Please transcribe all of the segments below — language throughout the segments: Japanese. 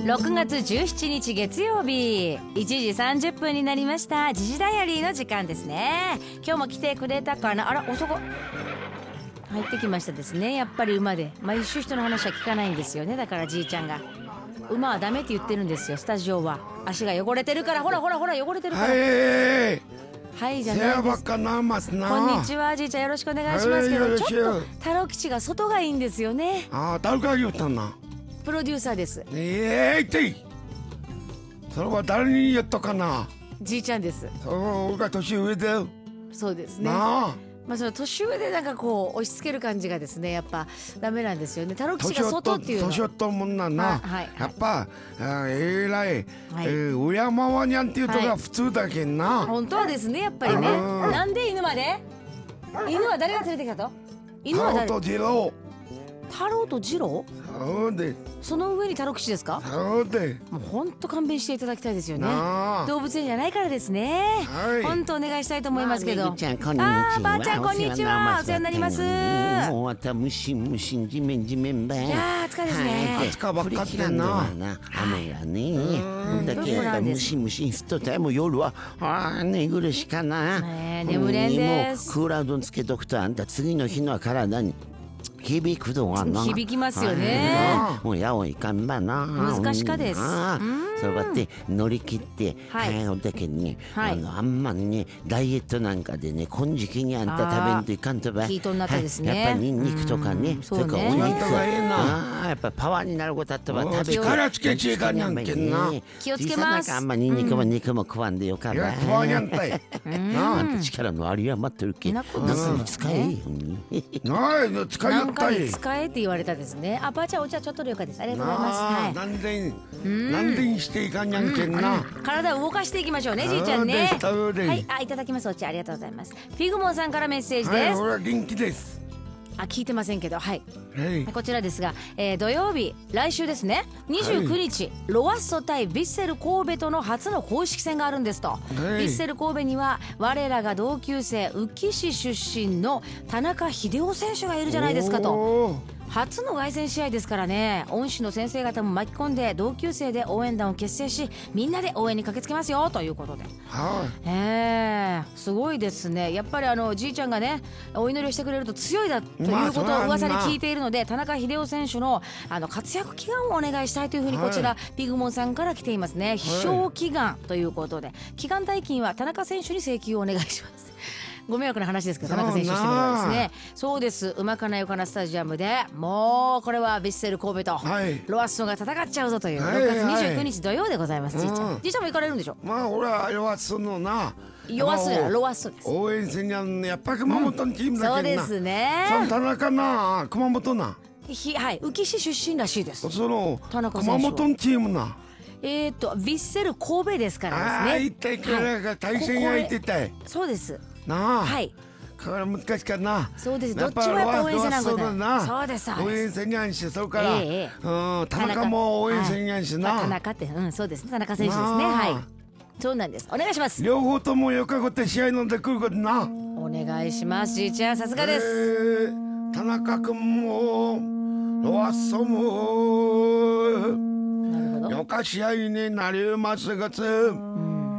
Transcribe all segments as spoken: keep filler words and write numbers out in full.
ろくがつじゅうしちにち月曜日いちじさんじゅっぷんになりました。時事ダイアリーの時間ですね。今日も来てくれたかな。あら遅く入ってきましたですね。やっぱり馬で毎週人の話は聞かないんですよね。だからじいちゃんが馬はダメって言ってるんですよ。スタジオは足が汚れてるから。ほらほらほら汚れてるから。 はいはいじゃないです。こんにちはじいちゃん、よろしくお願いしますけど、ちょっと太郎吉が外がいいんですよね。 ああ、誰が言ったんだ。 プロデューサーです。 ええー、痛い。それは誰に言ったかな。 じいちゃんです。 俺が年上だよ。 そうですね。 なあ、 まあその年上でなんかこう押し付ける感じがですね、やっぱダメなんですよね。太郎吉が外っていうの。 年寄ったもんなんな。 はい、 やっぱえらい、 はい、 えー、親まわにゃんっていうとが普通だけんな、はい、 本当はですね、やっぱりね。なんで犬まで。犬は誰が連れてきたと。犬は誰。 太郎と次郎。 太郎と次郎。 そうで。 その上に太郎吉ですか。 そうで。 もう本当勘弁していただきたいですよね。動物園じゃないからですね。本当お願いしたいと思いますけど。 ああ、 ばあちゃんこんにちは。お世話になります。 もうまたムシムシジメンジメンばい。 いやー暑かですね。 暑かばっかってんな。 雨がね。だけどムシムシすっとたもう夜はああ寝苦しかな。 眠れんです。 もうクーラードつけとくとあんた次の日の体に響くとはな。 響きますよね。 もうやおいかんばな。 難しかです。 そうやって乗り切ってはいおだけにあのあんまりねダイエットなんかでねこん時期にあんた食べんといかんとば。 ヒートになったですね。 やっぱりニンニクとかね、それからお肉がええな。やっぱパワーになることあったば食べて。 力つけちいかにゃんけんな。 気をつけます。 あんまニンニクも肉も食わんでよかば。 いや食わにゃんたい。 あんた力のあり余ってるけ。なんか使え。 ない使いよったい。 使えって言われたですね。あ、ばあちゃんお茶ちょっと了解です。ありがとうございます。はい。 なんでなんでしていかにゃんけんな。 体を動かしていきましょうね、じいちゃんね。はい、あ、いただきます。お茶ありがとうございます。フィグモンさんからメッセージです。はい、 俺は元気です。 あ、聞いてませんけど、はい、 はい、 こちらですが、えー、土曜日来週ですねにじゅうくにち、はい、ロアッソ対ヴィッセル神戸との初の公式戦があるんですと、はい、ヴィッセル神戸には我らが同級生宇城市出身の田中秀夫選手がいるじゃないですかと。初の凱旋試合ですからね。恩師の先生方も巻き込んで同級生で応援団を結成しみんなで応援に駆けつけますよということで、 はい、 えー、すごいですね。やっぱりあのじいちゃんがねお祈りをしてくれると強いだということを噂で聞いているので、田中秀夫選手のあの活躍祈願をお願いしたいというふうにこちら、はい、ピグモンさんから来ていますね。必勝祈願ということで、祈願代金は田中選手に請求をお願いします。ご迷惑な話ですけど、田中選手してみればですね。そうです。馬かなよかなスタジアムでもうこれはヴィッセル神戸とロアッソが戦っちゃうぞという、はい、ろくがつにじゅうくにち土曜でございます。じいちゃん、じいちゃんも行かれるんでしょ。 まあ俺はロアッソのな、 ロアッソやロアッソです。 応援戦にゃんやっぱ熊本のチームだけどな、 そうですね。 その田中な熊本なひ、はい、宇城市出身らしいです。 その田中選手熊本のチームなえーとヴィッセル神戸ですからですね。 ああ一体からが対戦相手たい。 そうですなあ、 はい、 だから難しかな。 そうです。どっちもやっぱ応援せなんことな。そうです。 応援せにゃんし、それから、えー、うん、田中も応援せにゃんしな。 田中って、うん、そうですね。田中選手ですね。はい。そうなんです。お願いします。 両方ともよかごって試合飲んでくることな。 お願いします。じいちゃん、さすがです。 えー、田中君も、ロアッソも。なるほど。よか試合になりますがつ。うん、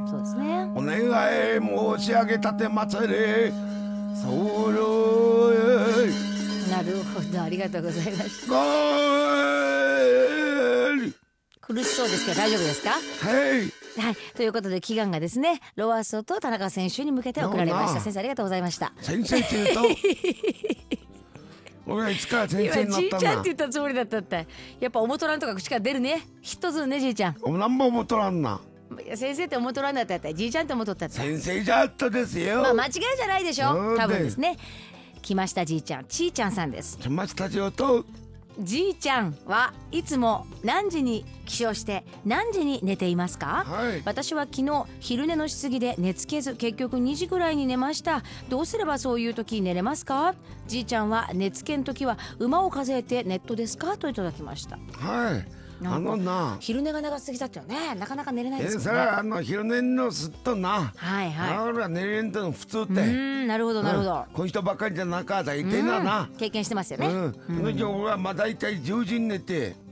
そうですね。 お願い申し上げたてまつり。そうなるほど、ありがとうございます。苦しそうですけど大丈夫ですか。 はいはい、ということで祈願がですねロアッソと田中選手に向けて送られました。先生ありがとうございました。 先生って言うと俺はいつから先生になったんだ。 じいちゃんって言ったつもりだったって。やっぱおもとらんとか口から出るね。ヒットするねじいちゃん。 おなんもおもとらんな。 先生って思っとらんだったらじいちゃんって思っとったって先生じゃったですよ。 まあ間違いじゃないでしょ多分ですね。来ましたじいちゃん、ちーちゃんさんです。 来ましたよと。 じいちゃんはいつも何時に起床して何時に寝ていますか。はい、私は昨日昼寝のしすぎで寝つけず結局にじぐらいに寝ました。どうすればそういう時寝れますか。じいちゃんは寝つけん時は馬を数えてネットですかといただきました。 はい、あのな昼寝が長すぎたってねなかなか寝れないですよね。 えそれはあの昼寝のすっとなはいはいあら寝れんと普通ってうんなるほどなるほど、 うん、この人ばっかりじゃなかったいてなな経験してますよね。 うん、うん、俺はまあ大体じゅうじに寝て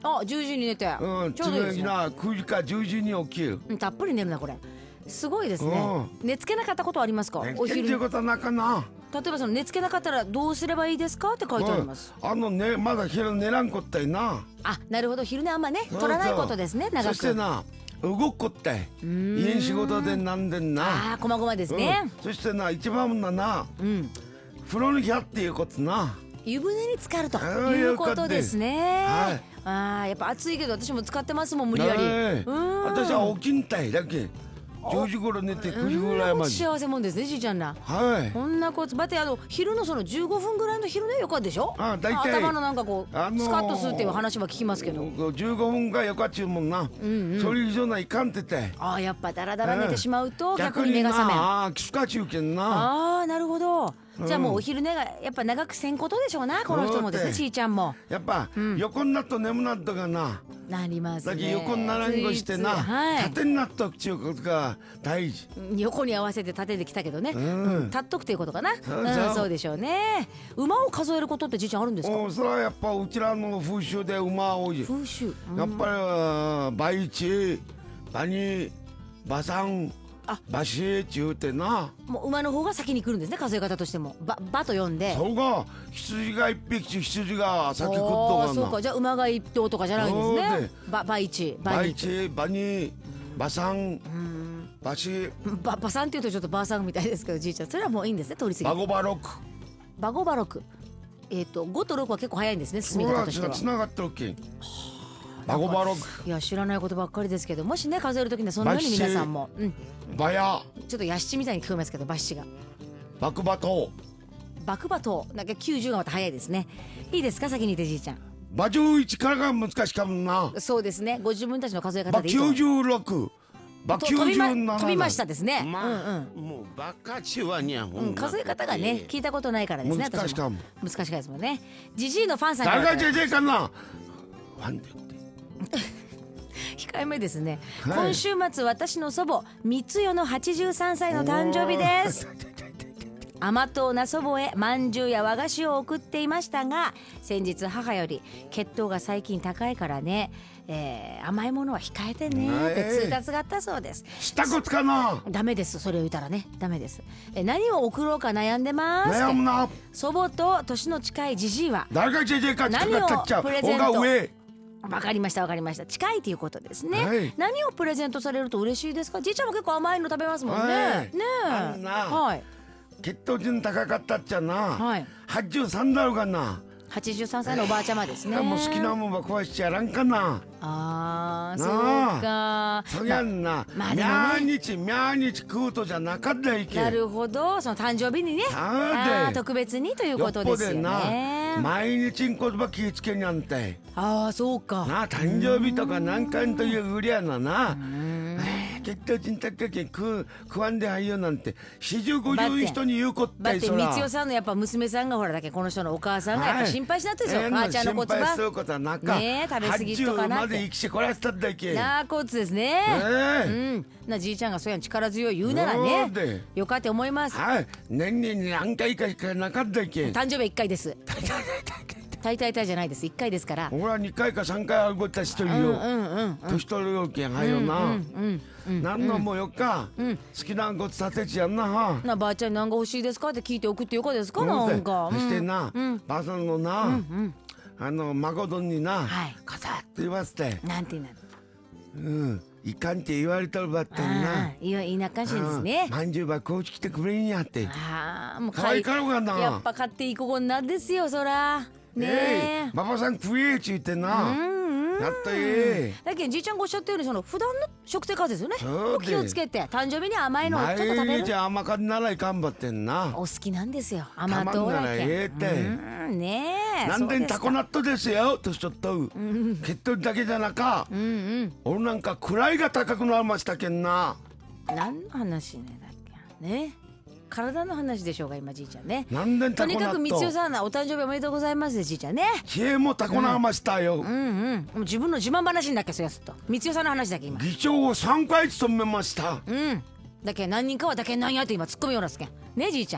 あ、じゅうじに寝て、 うん、 ちょうどいいですね。 次なくじかじゅうじに起きる。 うん、たっぷり寝るなこれ。すごいですね。寝つけなかったことはありますか？ 寝つお昼。 けっていうことはなかな。 例えばその寝つけなかったらどうすればいいですかって書いてあります。 うん、あのね、まだ昼寝らんこったいな。 あ、なるほど。昼寝あんまね取らないことですね。長く。 そしてな、動くこったい。家仕事でなんでんな。 ああ、こまごまですね、 うん、そしてな、一番なな、 うん、 風呂に来やっていうことな。 湯船に浸かるということですね。はい、ああ、やっぱ暑いけど私も使ってますもん、無理やり。うん、 私は起きんたいだけ。じゅうじ頃寝てくじぐらいまで。 幸せもんですね、じいちゃんら。 はい。 こんなこと、またあの昼のそのじゅうごふんぐらいの昼寝よかでしょ。 あ、大体頭のなんかこう、あのー、スカッとするっていう話は聞きますけど。 じゅうごふんがよかっちゅうもんな。うんうん、それ以上ないかんってて。 ああ、やっぱだらだら寝てしまうと逆に目が覚めん。 ああ、きつかちゅうけんな。 ああ、なるほど。じゃあもうお昼寝がやっぱ長くせんことでしょうな、この人もですね、ちいちゃんも。 やっぱ、うん、横になっと眠なっとがな。 なりますね。 だけ横にならんごしてな、はい、縦になっとくちゅうことが大事。 横に合わせて縦できたけどね、うんうん、立っとくということかな。そう、うん、そうでしょうね。馬を数えることってじいちゃんあるんですか？ お、それはやっぱうちらの風習で馬多い。 風習、 うん、やっぱり倍一、馬二、馬三、馬四ちゅうてな。 もう馬の方が先に来るんですね、数え方としても。馬馬と呼んで。 そうか、羊が一匹中羊が先来っとがな。 そうか、じゃあ馬が一頭とかじゃないんですね。馬馬一、 馬一、馬二、馬三、馬四。 馬馬三っていうとちょっと馬さんみたいですけど、じいちゃんそれはもういいんですね、通り過ぎて。 馬五馬六。 馬五馬六。えっとごとろくは結構早いんですね、進み方としては。 つながってるけん。馬五馬六。 いや、知らないことばっかりですけど、もしね数えるときにはそんなに皆さんも。うん。 馬や。 ちょっとヤシチみたいに聞こえますけど、馬七が。 馬九馬頭。 馬九馬頭、なんかきゅうじゅうがまた早いですね。いいですか、先に言ってじいちゃん。 馬じゅういちからが難しかもんな。 そうですね、ご自分たちの数え方でいいと。 馬きゅうじゅうろく。馬きゅうじゅうなな。 飛びましたですね。 まあ、うんうん、もうバカチはにゃほん、 うん、数え方がね聞いたことないからですね。 難しかも。 難しかですもんね。ジジイのファンさんから。 誰がジジイかな。ファンで。 控えめですね、はい、今週末私の祖母三代のはちじゅうさんさいの誕生日です。甘党な祖母へまんじゅうや和菓子を送っていましたが、先日母より血糖が最近高いからね、えー、甘いものは控えてねって通達があったそうです。 したことかな。 ダメです、それを言ったらね、ダメです。え何を送ろうか悩んでます。 悩むな。 祖母と年の近いじじいは誰がジジイか何をプレゼント。 上わかりましたわかりました。近いということですね、はい、何をプレゼントされると嬉しいですか？じいちゃんも結構甘いの食べますもんね、はい、ねえ、 あんな、はい、血糖値高かったっちゃな、はい、はちじゅうさんだろうかな。 はちじゅうさんさいのおばあちゃまですね。 もう好きなもんば壊しちゃらんかな。 あー、そうか。 そりゃんな、まあね、毎日毎日食うとじゃなかったいけ。 なるほど、その誕生日にね、あ特別にということですよね。 毎日んことば気ぃつけにゃんて。 ああ、そうか。 な、誕生日とか何回というぐりやなな。血糖値高け食食わんではいよなんて四十五十人に言うこったい。 だって三代さんのやっぱ娘さんがほらだけこの人のお母さんがやっぱ心配しなってですよ、母ちゃんの骨盤。 心配することはなか。 ねえ、食べ過ぎとかなって。 はちじゅうまで生きてこらせたんだっけ。 なあ、こつですね。うん。なじいちゃんがそうやん力強い言うならね、よかって思います。 はい。年に何回かしかなかったっけ。 誕生日いっかいです。大体体じゃないです、いっかいですから。 俺はにかいかさんかいあることはしとるよ。年取るよけんはよな。何のもよか好きなことさてちやんなは。 な、ばあちゃんに何が欲しいですかって聞いて送ってよかですか。なんかそしてな、ばあさんのなあの孫どんになカサッと言わせて、 なんて言うの、 うんいかんって言われたらばったんな。 いや、いなかしいですね。 まんじゅうばこうち来てくれんやって。 ああ、もう可愛いかろうがな。 やっぱ買っていい子こんなんですよ、そらねえ。 馬場さん食えち言ってな。やったえ。 だけどじいちゃんがおっしゃったようにその普段の食生活ですよね。気をつけて誕生日に甘いのをちょっと食べる。 毎日甘かんならいかんばってんな。 お好きなんですよ、甘党だけ。 ええってねえ。 なんでんタコナットですよとしちょっと血糖だけじゃなか。俺なんか位が高くなりましたけんな。 何の話ねだっけね。体の話でしょうが今じいちゃんね。 なんでとにかくみつよさんお誕生日おめでとうございますじいちゃんね。 知恵もタコなましたよ。 うんうん。自分の自慢話にだっけそやすと。みつよさんの話だけ今。 議長をさんかい務めました。 うん。だけ何人かはだけなんやって今突っ込みようなすけん。ねじいちゃん。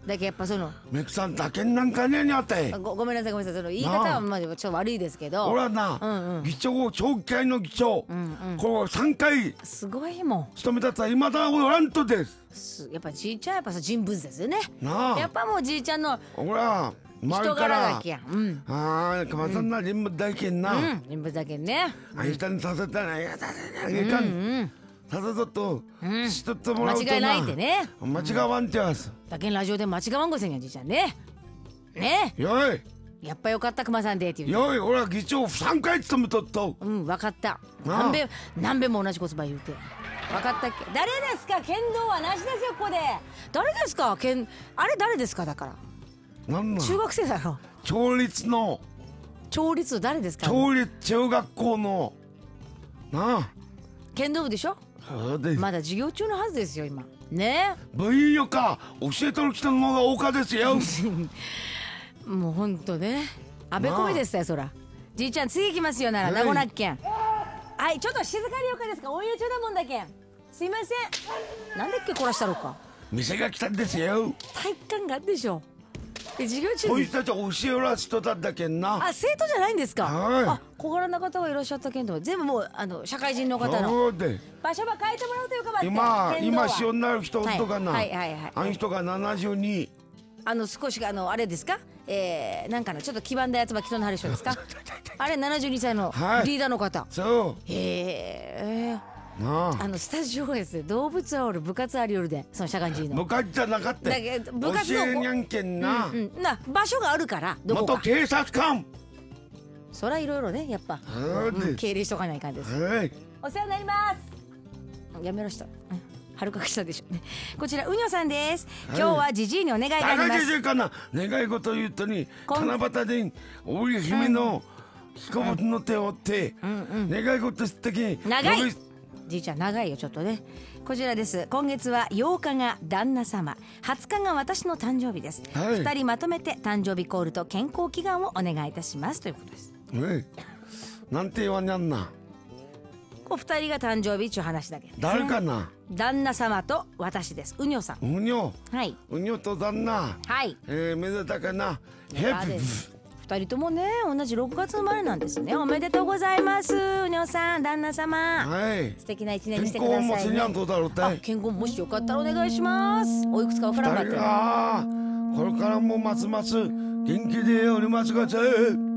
だけどやっぱそのメクさんだけなんかねにあってごごめんなさいごめんなさいその言い方はまあちょっと悪いですけど俺はな、うんうん、議長長期会の議長、うんうん、これさんかいすごいもん務めたったら今だおらんとですやっぱじいちゃんやっぱさ人物ですよねなあやっぱもうじいちゃんのほら人柄だけやん、うん、 ああかまさんな人物だけんな、うん、 人物だけんねあいたにさせたらやだねいかん、うんうんただぞと、うん、しとってもらうとな間違いないってね間違わんちゃす、 うん、だけんラジオで間違わんごせんやじいちゃんねねよいやっぱよかった熊さんでっていうよい俺は議長さんかい務めとっとうん分かった何べ何べも同じ言葉言うて分かったっけ誰ですか剣道はなしですよここで誰ですか剣あれ誰ですかだからなんなん中学生だろ町立の町立誰ですか町立中学校のなあ剣道部でしょまだ授業中のはずですよ今ね部員よか教えとる人の方が多かですよもうほんとねあべこべですよそらじいちゃん次行きますよなら名護なっけんはいちょっと静かによかですかお湯中だもんだけんすいませんなんでっけ凝らしたろか店が来たんですよ体育館があるでしょ授業中こういう人たち教えら人だったけんなあ生徒じゃないんですかはいあ小柄な方がいらっしゃったけんと全部もうあの社会人の方の場所ば変えてもらうとよかばって今今塩になる人とかなはいはいはいはいあの人がななじゅうにあの少しあのあれですかえー、なんかのちょっと黄ばんだやつば着とんのはる人ですかあれななじゅうにさいのリーダーの方、はい、 そうへえあ, あのスタジオですね動物はおる部活ありよるでその社会人の部活じゃなかっただけ部活の教えにゃんけんな、うんうん、な場所があるからどこか元警察官そらいろいろねやっぱ、うん、敬礼しとかないかんです、はい、お世話になりますやめろした、うんはるかきしたでしょうねこちらうにょさんです、はい、今日はじじいにお願いがありますじじいかな願い事言うとに七夕で織姫の彦星の手を折って、うんうん、願い事すってき長いじいちゃん長いよちょっとねこちらです今月はようかが旦那様はつかが私の誕生日です、はい、ふたりまとめて誕生日コールと健康祈願をお願いいたしますということです、 はい、なんて言わにゃんなこうふたりが誕生日っちゅう話だけど、ね、 誰かな旦那様と私ですうにょさんうにょはいうにょと旦那はい、 えー、めでたかなヘッピふたりともね同じろくがつ生まれなんですねおめでとうございますうにょさん旦那様はい素敵な一年にしてくださいね健康もしにゃんとだろうてあ健康もしよかったらお願いしますおいくつかわからんかったらこれからもますます元気でおりますがぜ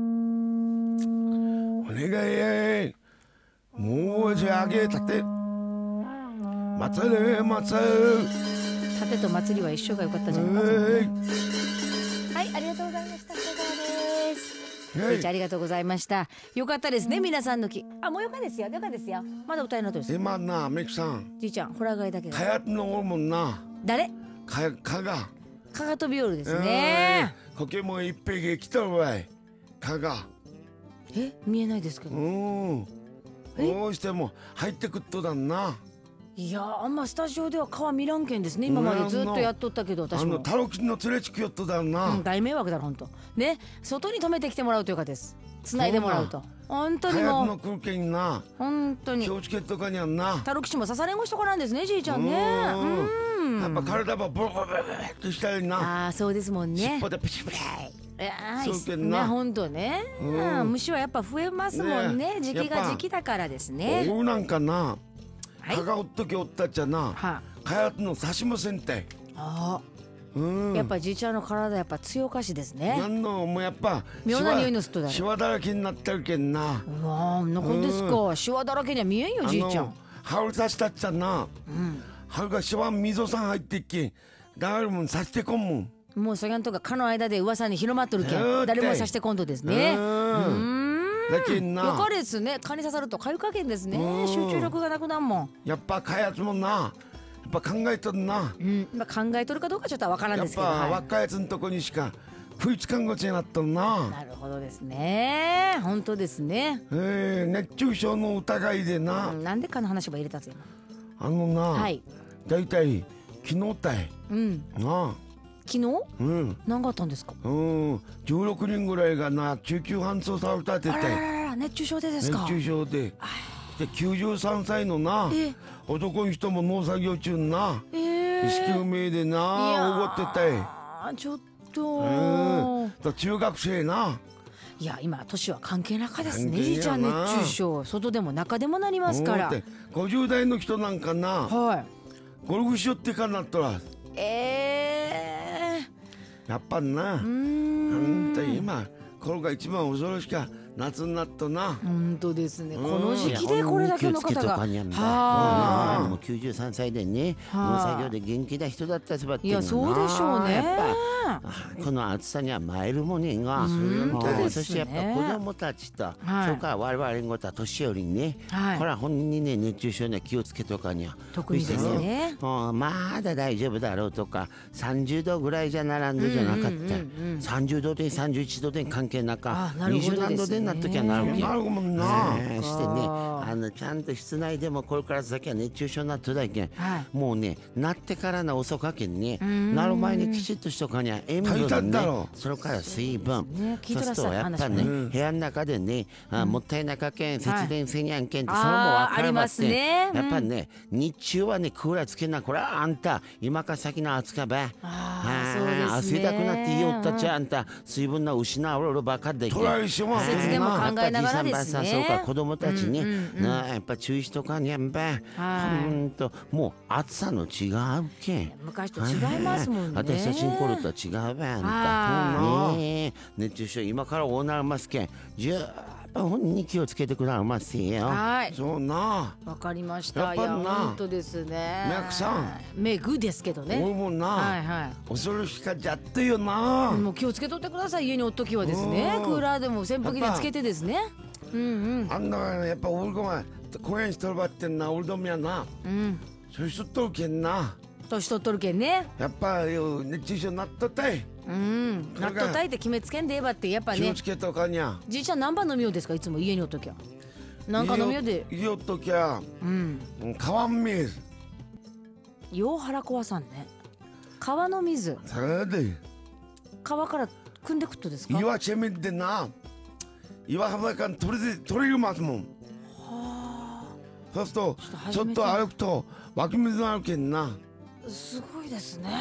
お願いもうじあげたて祭れ祭たてと祭りは一緒がよかったじゃないですかはいありがとうございましたじいちゃんありがとうございましたよかったですね皆さんのきあもうよかですよよかですよまだ歌いのとです今なメキさんじいちゃんホラガイだけがかやつのおるもんな誰かかがかが飛びおるですねコケも一匹来とるわいかがえ見えないですけどうんどうしても入ってくっとだんないやあんまスタジオでは川見らんけんですね今までずっとやっとったけど私もあのタロキの連れちくよっとだんな、 うん、大迷惑だろほんとね外に止めてきてもらうというかです繋いでもらうと本当にもうの空気にな本当に気をつけとかにゃんなタロキ氏も刺されんごしとかなんですねじいちゃんねうんやっぱ体ばボロボロボロってしたいなああそうですもんね尻尾でピシピシそうけんな本当ね、うん、虫はやっぱ増えますもんね、ね、時期が時期だからですねおうなんかな蚊がおっときおったっちゃなかやつの刺しもせんてああ、うん、やっぱじいちゃんの体やっぱ強かしですねなんのもうやっぱ妙な匂いのすっとだシワだらけになってるけんなうわーなんですか、うん、シワだらけには見えんよじいちゃんハウル刺したっちゃな、うん、ハウルがシワ溝さん入ってっけんだからもん刺してこんもんもうそぎゃんとか蚊の間で噂に広まっとるけん誰も刺してこんとですねうんだけんなよかですね蚊に刺さるとかゆかけんですね集中力がなくなんもんやっぱかやつもんなやっぱ考えとるな、 うんまあ、考えとるかどうかちょっとわからんですけどやっぱ若いやつのとこにしか食いつかんごちになっとるななるほどですね本当ですねえー、熱中症の疑いでな、 うん、なんで蚊の話ば入れたんですよあのな、はい、だいたい昨日たい、 うん、 なあ昨日、うん、何があったんですかうんじゅうろくにんぐらいがな救急搬送されたっててあららら熱中症でですか熱中症でできゅうじゅうさんさいのな男の人も農作業中な、えー、意識不明でなおごってたいあーちょっと、 うん、と中学生な。 いや今年は関係なかですね。 関係じいちゃんやな熱中症外でも中でもなりますから。 うんごじゅう代の人なんかな、 はいゴルフしよってかなったらえー、 やっぱな、 うーんなんて今これが一番恐ろしか夏になったな。 本当ですね。 うんこの時期でこれだけの方が、 ははあもうきゅうじゅうさんさいでね、農作業で元気な人だったらばっていやそうでしょうね。 やっぱこの暑さには参るもねが、 本当ですね。 そしてやっぱ子供たちと、 はい、 それから我々ごとは年寄りにね、 はい、 これは本人にね熱中症には気をつけとかには特にですね、 もうまだ大丈夫だろうとかさんじゅうどぐらいじゃならんどじゃなかった、うんうんうんうん、さんじゅうどでさんじゅういちどで関係なかにじゅうなんどでなっときゃなるわけなるもんな、 えー、してねあのちゃんと室内でもこれから先は熱中症になっとだけん、はい、もうねなってからな遅かけんねなる前にきちっとしとかには塩分ねそれから水分、ね、そうするとやっぱね、うん、部屋の中でねあもったいなかけん節電せにゃんけんって、はい、それも分かりますね、ねうん、やっぱね日中はねクーラーつけなこれはあんた今か先の暑かばあそうですね汗だくなっていよったっちゃあんた水分の失わるばかでけん節電も考えながらですねそうか子供たちね、うんうんうん、なやっぱ注意しとかにゃんばほんともう暑さの違うけん昔と違いますもんね私たちの頃とは違うばあんた、ね、熱中症今から大なりますけんじゅう本に気をつけてくださいますよ。 はい。 そうな。 わかりました。やっぱりな。本当ですね。 メグさん。 メグですけどね。 俺もな。はいはい。恐ろしかじゃってよな。 もう気をつけとってください。家におっときはですね。クーラーでも扇風機でつけてですね。うんうん。 あんなやっぱ俺が公園しとるばってんな俺どもやな。うん。そうしとっとるけんな。 年取っとるけんね。 やっぱ熱中症になっとったい。 うんなっとったいって決めつけんでえばってやっぱね気をつけとかにゃ。 じいちゃん何番飲みようですかいつも家におっときゃ。なんか飲みようで家おっときゃうん川水よう腹壊さんね。川の水それで川から汲んでくっとですか。 岩チェミでな岩浜から取れて取れるますもん。はあそうするとちょっと歩くと湧き水があるけんな。 すごいですね。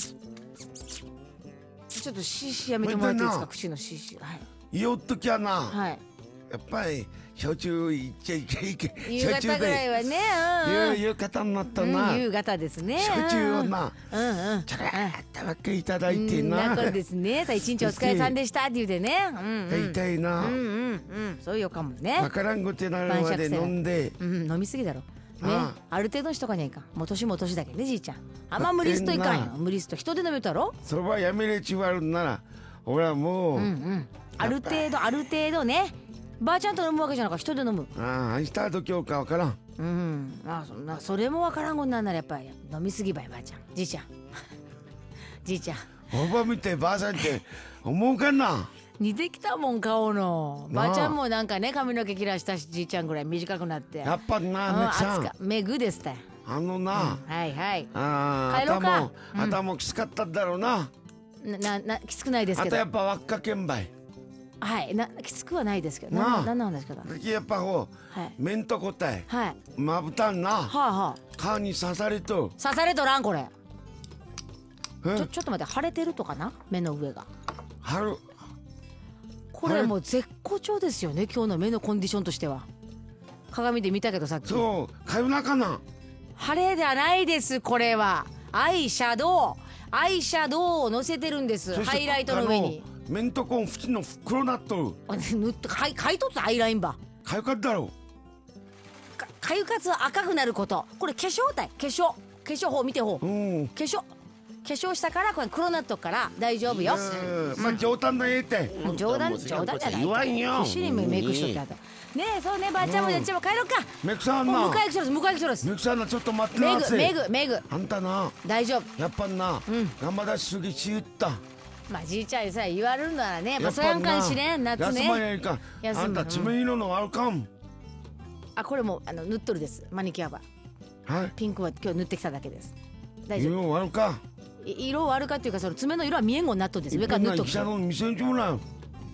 ちょっとシーシーやめてもらっていいですか口のシーシー。はい。 言おっときゃな。 はい。 やっぱり焼酎いっちゃいけいけ。 夕方ぐらいはね。 うん、夕方になったな。 うん、夕方ですね。 焼酎をな。 うんうん。 ちょらっとばっかりいただいてな。 なことですね。さあ一日お疲れさんでしたって言うてね。うんうん。 言いたいな。 うんうんうん。そういうかもね。 わからんごてなるまで飲んで。 うん飲みすぎだろ。ね、あ, ある程度の人がねいかんもう年も年だけどねじいちゃんあんま無理すといかんよ無理すと人で飲めたろそれはやめれちわるんなら俺はもう、うんうん、 ある程度ある程度ねばあちゃんと飲むわけじゃなく人で飲むああ明日と今日かわからんうんあそんなそれもわからんごんなんならやっぱり飲みすぎばいばあちゃんじいちゃんじいちゃんおば見てばあさんって思うかな似てきたもん顔のばあちゃんもなんかね髪の毛切らしたしじいちゃんぐらい短くなってやっぱなめぐさんめぐですってあのな、 うん、はいはいああ頭も、うん、頭もきつかったんだろうなななきつくないですけどあとやっぱ輪っかけんばいはいなきつくはないですけどななんなんですけどやっぱこう、はい、面と答えはいまぶたんなはあはあ皮に刺されと刺されとらんこれちょちょっと待って腫れてるとかな目の上が腫るこれもう絶好調ですよね今日の目のコンディションとしては鏡で見たけどさっきそうかゆなかな晴れじゃないですこれはアイシャドウアイシャドウをのせてるんですハイライトの上にメントコン縁の黒なっとる塗ってかいかいとったアイラインばかゆかったろかかゆかつは赤くなることこれ化粧体化粧化粧法見てほう、うん、化粧化粧したからこれ黒なっとくから大丈夫よ。 まあ冗談だえって冗談冗談じゃない言わんよ。 必死にメイクしとってあったねえそうねばあちゃんもやっちゃも帰ろうかメグさんな迎え来てます迎え来てますメグさんなちょっと待ってなメグメグメグあんたな大丈夫やっぱな頑張らしすぎち言ったまあじいちゃんにさ言われるならねやっぱそやんかんしね夏ね休まやいかあんた爪色のあるかんあこれもあの塗っとるですマニキュアははいピンクは今日塗ってきただけです大丈夫色あるか色悪かっていうかその爪の色は見えんごになっとんです上から塗っとく医者の見せんちもらう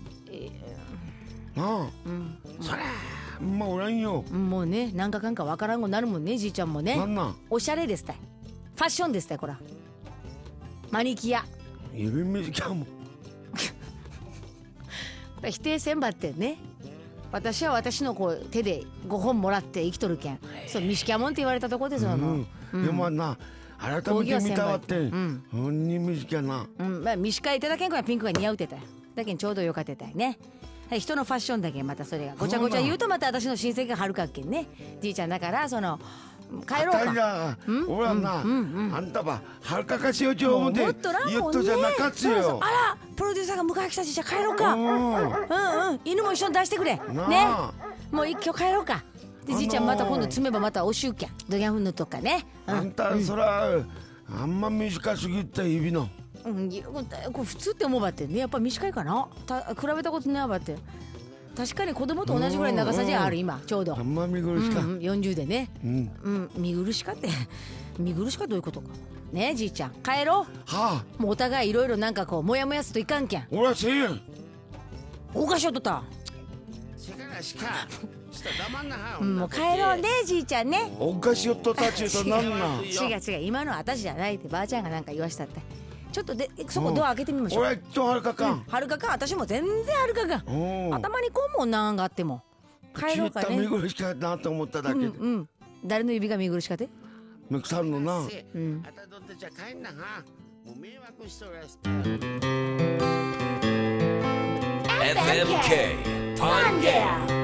なあうんそれまあおらんよもうねなんかかんかわからんごになるもんねじいちゃんもねなんなんおしゃれですたいファッションですたいこらマニキュア指短いもん否定せんばってんね。私は私のこう手でごほんもらって生きとるけん、そう短いもんって言われたとこでその、 うんうん、でもな改めて見たわって、うん、ほんに短いな、 うんまあ、短い手だけんこはピンクが似合うてたよ。だけんちょうどよかってたよね。はい、人のファッションだけんまたそれがごちゃごちゃ言うとまた私の親戚がはるかっけんね。じいちゃんだからその帰ろうか。 俺はな、うんうんうん、あんたははるかかしようちょ思って言っとじゃなかっつよ。そうそう、 あらプロデューサーが迎え来たしじゃ帰ろうか。うんうん犬も一緒に出してくれね。もう一挙帰ろうか。でじいちゃんまた今度詰めばまたおしゅうけんドギャフンのとかね、 うん、あんたそら、うん、あんま短すぎた指の、 うん、これ普通って思うばってね。やっぱ短いかな。た比べたことないばって。確かに子供と同じぐらい長さじゃある今ちょうど。 あんま見苦しか、 うんうん、よんじゅうでね、うんうん、見苦しかって見苦しかどういうことかね。えじいちゃん帰ろう。はあ、もうお互いいろいろなんかこうモヤモヤすといかんけん。 俺はせえやん。 おかしよっとったしからしかちょっと黙んなは、 うん、もう帰ろうねじいちゃんね。 おかしよっとったっちゅうとなんなん違う違う今のは私じゃないってばあちゃんがなんか言わしたって。ちょっとでそこドア開けてみましょう。 俺とはるかかん、 はるかかん私も全然はるかかん。頭にこうもんなんがあっても帰ろうかね。 見苦しかったなと思っただけで、うんうん、誰の指が見苦しかって。 めくさんのな、うん、 あたどってじゃ帰んなはもう迷惑しとるやつ。 エフエムケー On Air